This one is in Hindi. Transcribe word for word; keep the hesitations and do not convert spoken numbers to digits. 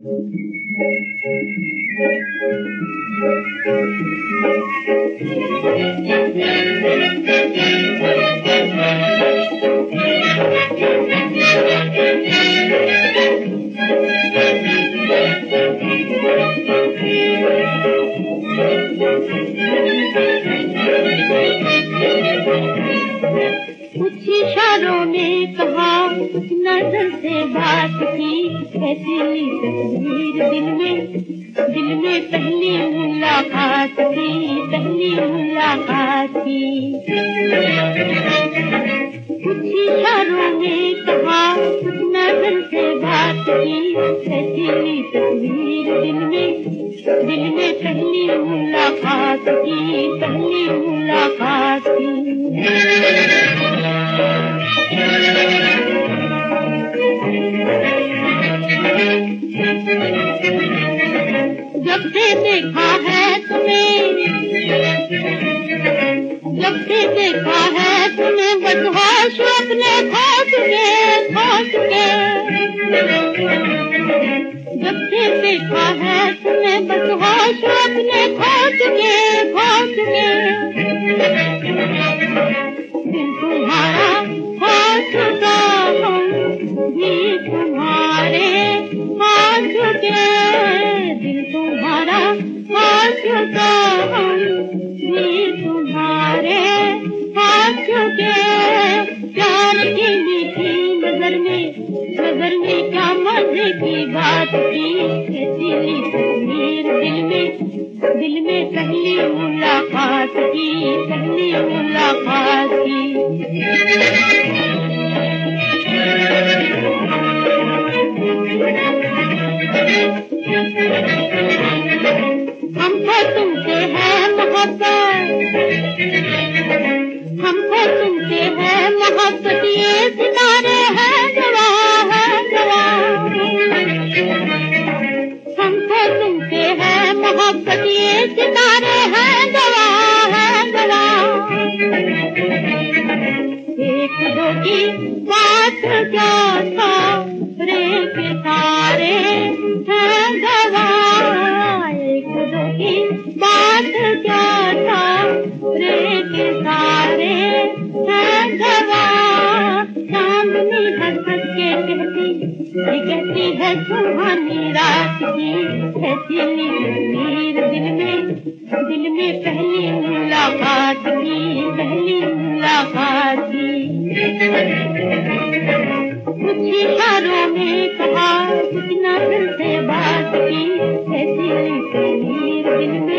कुछ इशारों में कहा, कुछ नजर से बात की, कैसी ली तस्वीर दिल में, दिल में पहली मुलाकात की, पहली मुलाकात की। कुछ इशारों में कहा, कुछ नजर से बात की, कैसी ली तस्वीर दिल में, दिल में पहली मुलाकात की, पहली मुलाकात की। जब से देखा है तुम्हें, जब से देखा है तुम्हें, बस होश अपने खो चुके, खो चुके। जब से देखा है तुम्हें, बस होश अपने खो चुके, खो चुके। दिल तुम्हारा हो चुका, हम भी तुम्हारे हो चुके। दिल तुम्हारा हो चुका, हम भी तुम्हारे हो चुके। प्यार की मीठी नजर में, नजर में क्या मजे की बात की, कैसी ली तस्वीर दिल में, दिल में पहली मुलाकात की, पहली मुलाकात की। हमको तुमसे है मोहब्बत, हमको तुमसे है मोहब्बत, ये सितारे हैं गवाह, है गवाह। हमको तुमसे है मोहब्बत, ये सितारे हैं गवाह, है गवाह। एक दो की बात क्या था, रे के सारे हैं गवाह। एक दो की बात क्या था, रे के सारे हैं गवाह। चांदनी हंस हंस के कहती, ये कहती है सुहानी रात की, कैसी ली तस्वीर दिल में, दिल में पहली मुलाकात की, पहली मुलाकात की। कुछ इशारों में कहा, कुछ नजर से बात की, कैसी ली तस्वीर दिल में।